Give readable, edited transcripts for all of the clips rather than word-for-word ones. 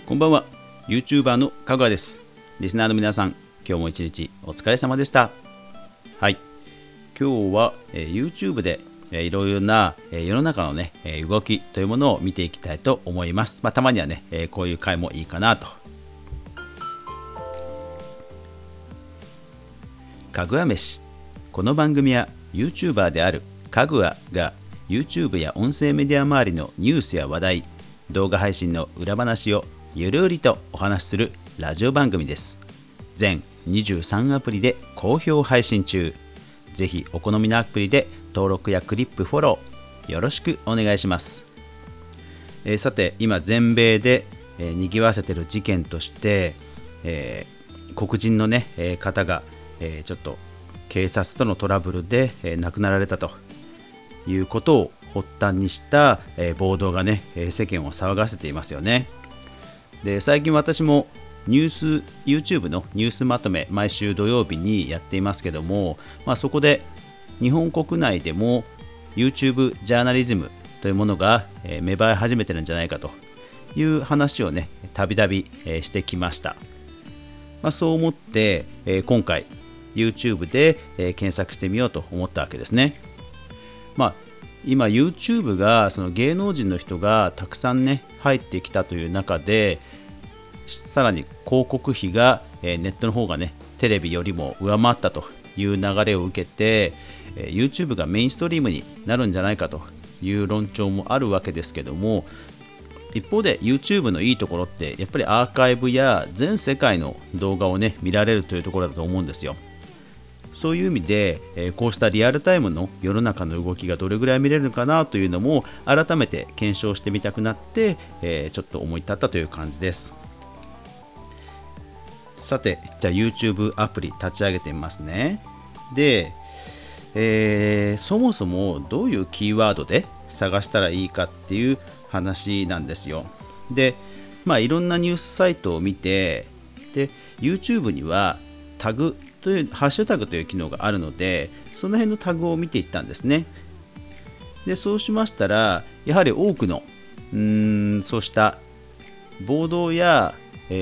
こんばんは。 YouTuber のかぐわです。リスナーの皆さん、今日も一日お疲れ様でした。はい、今日は、YouTube で、いろいろな、世の中のね、動きというものを見ていきたいと思います。たまにはね、こういう回もいいかなと。かぐわ飯。この番組は YouTuber であるかぐわが YouTube や音声メディア周りのニュースや話題、動画配信の裏話をゆるりとお話しするラジオ番組です。全23アプリで好評配信中。ぜひお好みのアプリで登録やクリップ、フォローよろしくお願いします。さて、今全米で、にぎわせている事件として、黒人の、ね方が、ちょっと警察とのトラブルで、亡くなられたということを発端にした、暴動がね、世間を騒がせていますよね。で、最近私もYouTube のニュースまとめ、毎週土曜日にやっていますけども、そこで日本国内でも YouTube ジャーナリズムというものが、芽生え始めてるんじゃないかという話をね、たびたびしてきました。そう思って、今回YouTube で、検索してみようと思ったわけですね。今 YouTube がその芸能人の人がたくさんね入ってきたという中で、さらに広告費が、ネットの方がねテレビよりも上回ったという流れを受けて、YouTube がメインストリームになるんじゃないかという論調もあるわけですけども、一方で YouTube のいいところってやっぱりアーカイブや全世界の動画をね見られるというところだと思うんですよ。そういう意味で、こうしたリアルタイムの世の中の動きがどれぐらい見れるのかなというのも改めて検証してみたくなって、ちょっと思い立ったという感じです。さて、じゃあ YouTube アプリ立ち上げてみますね。で、そもそもどういうキーワードで探したらいいかっていう話なんですよ。で、いろんなニュースサイトを見て、で YouTube にはタグというハッシュタグという機能があるので、その辺のタグを見ていったんですね。で、そうしましたら、やはり多くのそうした暴動や、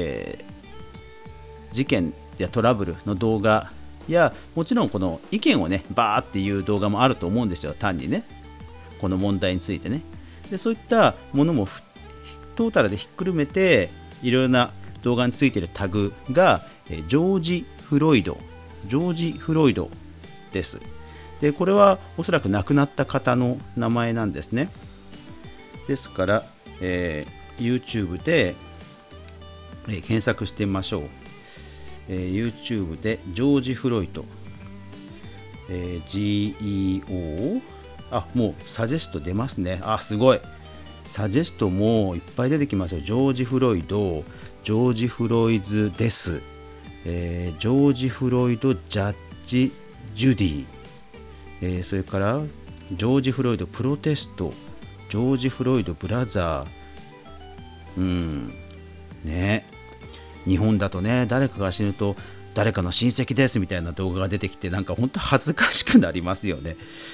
事件やトラブルの動画や、もちろんこの意見をねバーっていう動画もあると思うんですよ。単にねこの問題についてね。で、そういったものもトータルでひっくるめて、いろいろな動画についているタグがジョージ・フロイドです。で、これはおそらく亡くなった方の名前なんですね。ですから、YouTube で、検索してみましょう。YouTube でジョージ・フロイド、GEO、 もうサジェスト出ますね。すごい、サジェストもいっぱい出てきますよ。ジョージ・フロイド、ジョージ・フロイズです、ジョージ・フロイド・ジャッジ・ジュディ、それからジョージ・フロイド・プロテスト、ジョージ・フロイド・ブラザー、ね、日本だとね、誰かが死ぬと誰かの親戚ですみたいな動画が出てきて、なんか本当恥ずかしくなりますよね。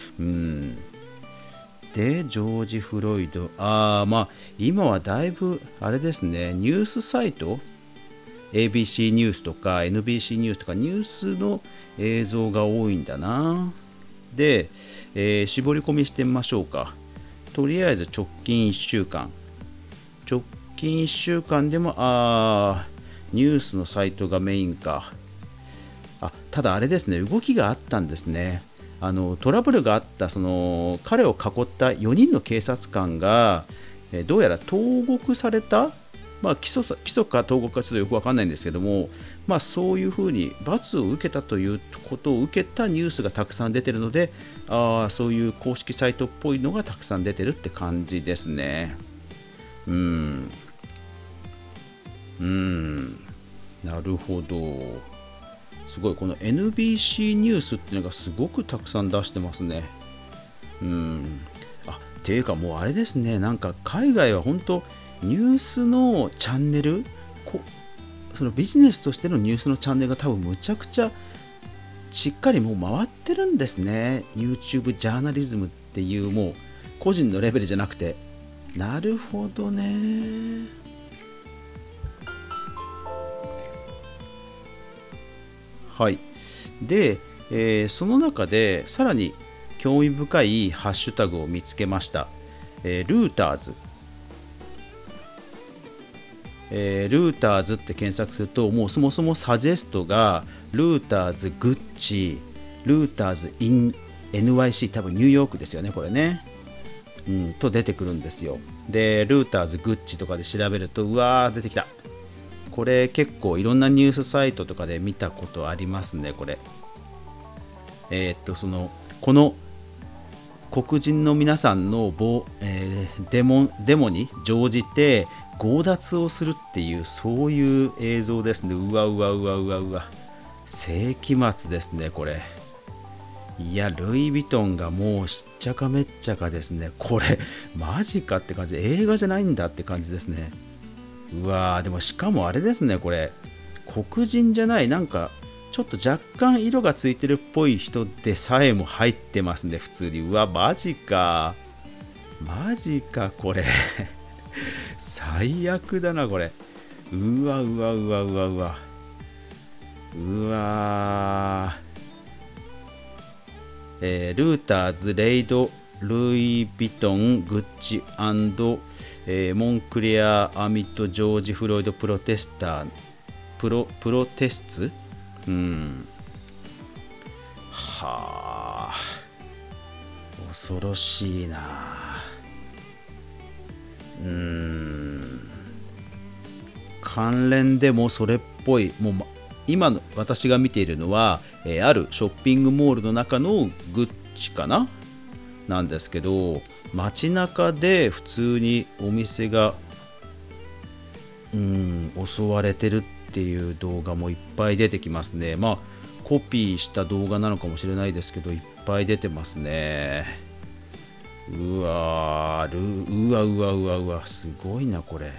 で、ジョージ・フロイド、今はだいぶあれですね、ニュースサイト、ABC ニュースとか NBC ニュースとかニュースの映像が多いんだな。で、絞り込みしてみましょうか。とりあえず直近1週間でもニュースのサイトがメインか。ただあれですね、動きがあったんですね。トラブルがあったその彼を囲った4人の警察官が、どうやら投獄された、起訴か投獄かちょっとよく分かんないんですけども、そういうふうに罰を受けたということを受けたニュースがたくさん出てるので、そういう公式サイトっぽいのがたくさん出てるって感じですね。なるほど。すごい、この NBC ニュースっていうのがすごくたくさん出してますね。っていうか、もうあれですね、なんか海外は本当ニュースのチャンネル、そのビジネスとしてのニュースのチャンネルが多分むちゃくちゃしっかりもう回ってるんですね。 YouTube ジャーナリズムっていう、もう個人のレベルじゃなくて。なるほどね。 はい。で、その中でさらに興味深いハッシュタグを見つけました。ルーターズ。ルーターズって検索すると、もうそもそもサジェストがルーターズグッチ、ルーターズ in NYC、 多分ニューヨークですよね、これね、と出てくるんですよ。で、ルーターズグッチとかで調べると、うわー出てきた。これ結構いろんなニュースサイトとかで見たことありますね、これ。この黒人の皆さんのデモに乗じて強奪をするっていう、そういう映像ですね。うわうわうわうわうわ、世紀末ですねこれ。いや、ルイ・ヴィトンがもうしっちゃかめっちゃかですね。これマジかって感じ、映画じゃないんだって感じですね。うわー、でもしかもあれですね、これ黒人じゃない、なんかちょっと若干色がついてるっぽい人でさえも入ってますね、普通に。うわ、マジかマジか、これ最悪だなこれ。うわうわうわうわうわうわー、ルーターズ、レイド、ルイ・ヴィトン、グッチ&モンクレア、アミット、ジョージ・フロイド、プロテスツ、はあ、恐ろしいな。関連でもそれっぽい、もう今の私が見ているのは、あるショッピングモールの中のグッチかななんですけど、街中で普通にお店が襲われてるっていう動画もいっぱい出てきますね。まあコピーした動画なのかもしれないですけど、いっぱい出てますね。うわうわうわうわうわ、すごいなこれ。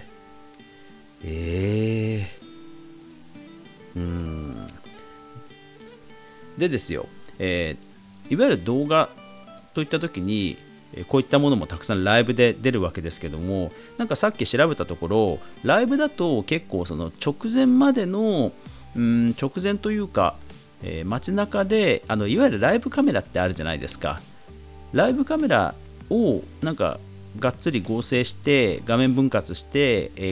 でですよ、いわゆる動画といった時にこういったものもたくさんライブで出るわけですけども、なんかさっき調べたところ、ライブだと結構その直前までの直前というか、街中でいわゆるライブカメラってあるじゃないですか。ライブカメラをなんかがっつり合成して画面分割して、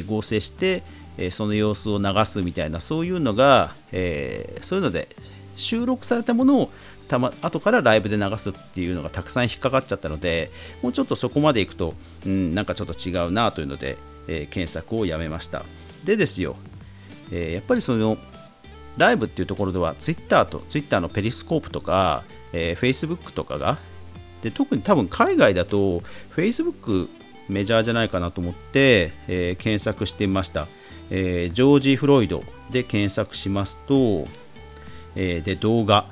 合成して、その様子を流すみたいな、そういうのが、そういうので収録されたものを後からライブで流すっていうのがたくさん引っかかっちゃったので、もうちょっとそこまでいくと、なんかちょっと違うなというので、検索をやめました。でですよ、やっぱりそのライブっていうところでは Twitter のペリスコープとか、Facebook とかがで、特に多分海外だと Facebook メジャーじゃないかなと思って、検索してみました。ジョージ・フロイドで検索しますと、で動画、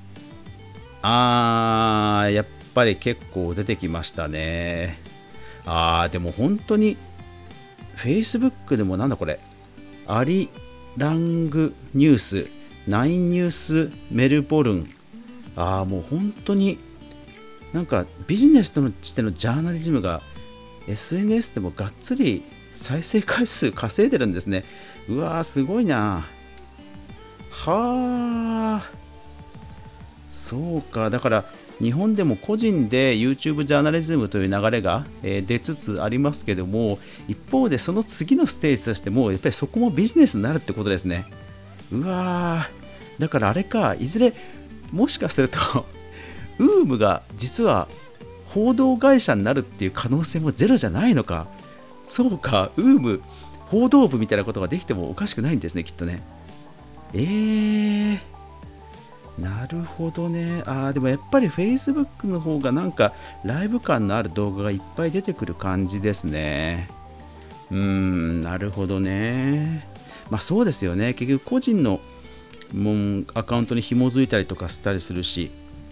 やっぱり結構出てきましたね。でも本当に Facebook でもなんだこれ、アリラングニュース、ナインニュースメルボルン、もう本当になんかビジネスとしてのジャーナリズムが SNS でもがっつり再生回数稼いでるんですね。うわー、すごいな。はあ、そうか。だから日本でも個人で YouTube ジャーナリズムという流れが出つつありますけども、一方でその次のステージとしてもやっぱりそこもビジネスになるってことですね。うわー、だからあれか、いずれもしかするとウームが実は報道会社になるっていう可能性もゼロじゃないのか。そうか、ウーム報道部みたいなことができてもおかしくないんですね、きっとね。なるほどね。でもやっぱり Facebook の方がなんかライブ感のある動画がいっぱい出てくる感じですね。なるほどね。まあそうですよね。結局個人のアカウントに紐づいたりとかしたりするし、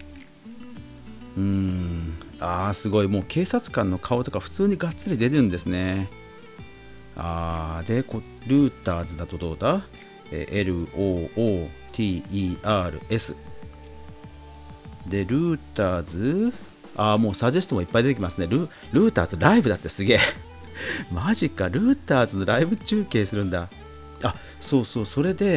すごい、もう警察官の顔とか普通にがっつり出てるんですね。で、ルーターズだとどうだ、LOOTERS で、ルーターズ、もうサジェストもいっぱい出てきますね。ルーターズライブだって、すげえマジか、ルーターズのライブ中継するんだ。そうそう、それで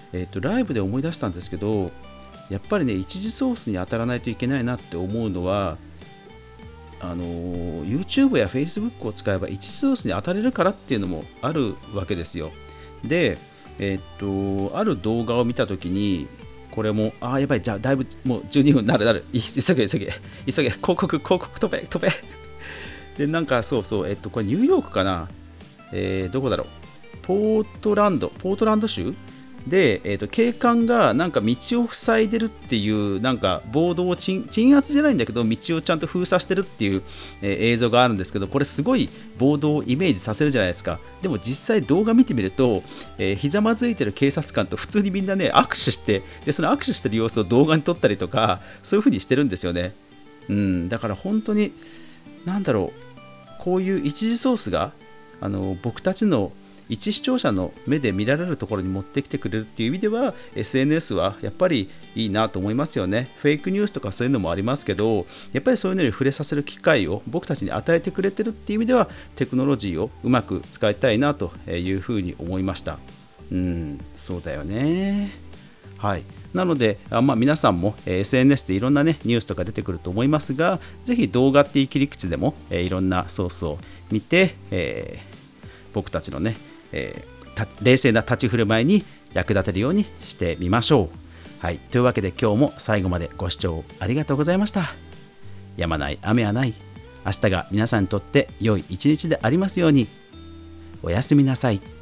ライブで思い出したんですけど、やっぱりね一次ソースに当たらないといけないなって思うのは、YouTube や Facebook を使えば一次ソースに当たれるからっていうのもあるわけですよ。で、ある動画を見たときに、これもやばい、じゃあだいぶもう12分なる急げ広告飛べで、なんかそうこれニューヨークかな、どこだろう、ポートランド州で、警官がなんか道を塞いでるっていうなんか暴動を鎮圧じゃないんだけど道をちゃんと封鎖してるっていう、映像があるんですけど、これすごい暴動をイメージさせるじゃないですか。でも実際動画見てみると、ひざまずいてる警察官と普通にみんなね握手して、でその握手してる様子を動画に撮ったりとか、そういう風にしてるんですよね。だから本当になんだろう、こういう一次ソースが僕たちの一視聴者の目で見られるところに持ってきてくれるっていう意味では SNS はやっぱりいいなと思いますよね。フェイクニュースとかそういうのもありますけど、やっぱりそういうのに触れさせる機会を僕たちに与えてくれてるっていう意味では、テクノロジーをうまく使いたいなというふうに思いました。そうだよね。はい、なので皆さんも SNS でいろんな、ニュースとか出てくると思いますが、ぜひ動画っていう切り口でもいろんなソースを見て、僕たちの冷静な立ち振る舞いに役立てるようにしてみましょう。はい、というわけで今日も最後までご視聴ありがとうございました。止まない雨はない。明日が皆さんにとって良い一日でありますように。おやすみなさい。